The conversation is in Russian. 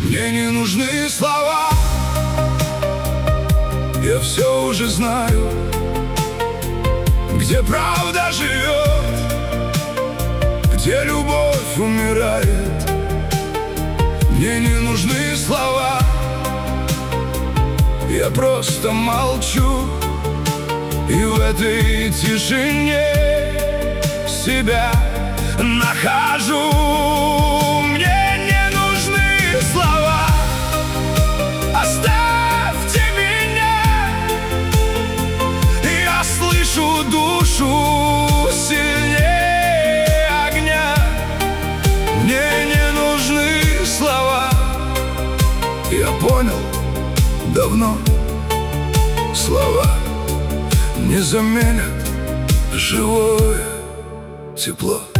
Мне не нужны слова, я все уже знаю, где правда живет, где любовь умирает. Мне не нужны слова, я просто молчу, и в этой тишине себя нахожу. Мне не нужны слова, оставьте меня. Я слышу душу сильнее огня. Мне не нужны слова, я понял давно. Слова не заменят живое тепло.